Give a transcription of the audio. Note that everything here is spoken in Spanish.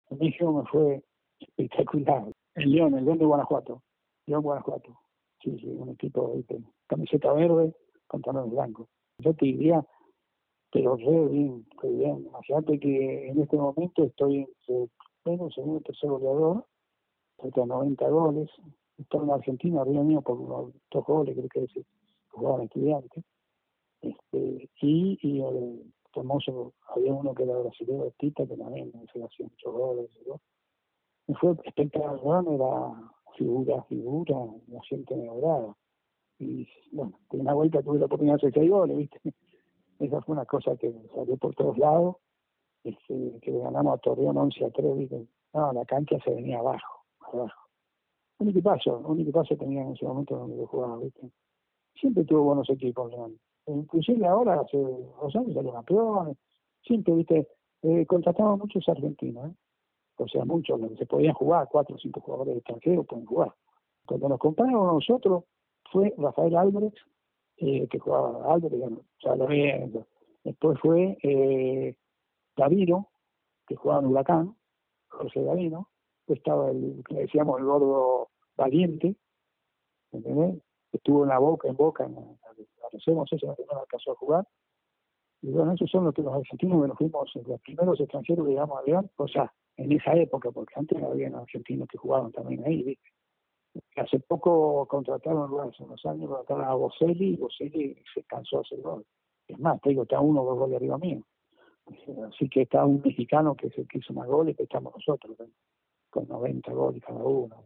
En México me fue espectacular. El León de Guanajuato. León, Guanajuato. Sí, sí, un equipo, ¿viste? Camiseta verde, pantalones blancos. Yo te diría, pero re bien. Imagínate que en este momento estoy en menos segundo, tercer goleador, cerca de 90 goles. Estoy en Argentina, arriba mío, por unos 2 goles, creo que es, jugaban estudiantes. Y el famoso, había uno que era brasileño, Tita, que también se hacía muchos goles. ¿No? Y fue espectacular, era figura, la gente me adoraba. Y bueno, en una vuelta tuve la oportunidad de hacer 6 goles, ¿viste? Esa fue una cosa que salió por todos lados, que le ganamos a Torreón 11-3, ¿viste? No, la cancha se venía abajo. Un equipazo tenía en ese momento donde yo jugaba, ¿viste? Siempre tuvo buenos equipos, León. Inclusive ahora, hace 2 años, salió campeones. Siempre, ¿viste? Contratamos muchos argentinos, ¿eh? O sea, muchos, se podían jugar, 4 o 5 jugadores extranjeros pueden jugar. Cuando nos comparamos nosotros, fue Rafael Álvarez, que jugaba Álvarez, ya lo viendo. Después fue Davino, que jugaba en Huracán, José Davino. Después estaba el que le decíamos el gordo Valiente, ¿entendés? Estuvo en Boca, conocemos ese, que no alcanzó a jugar. Y bueno, esos son los argentinos que nos fuimos, los primeros extranjeros que llegamos a León, o sea, en esa época, porque antes había argentinos que jugaban también ahí, ¿viste? Hace poco contrataron, hace unos años, contrataron a Boselli, y Boselli se cansó de hacer gol. Es más, te digo, está 1 o 2 goles arriba mío. Así que está un mexicano que es el que hizo más goles, que estamos nosotros, con 90 goles cada uno.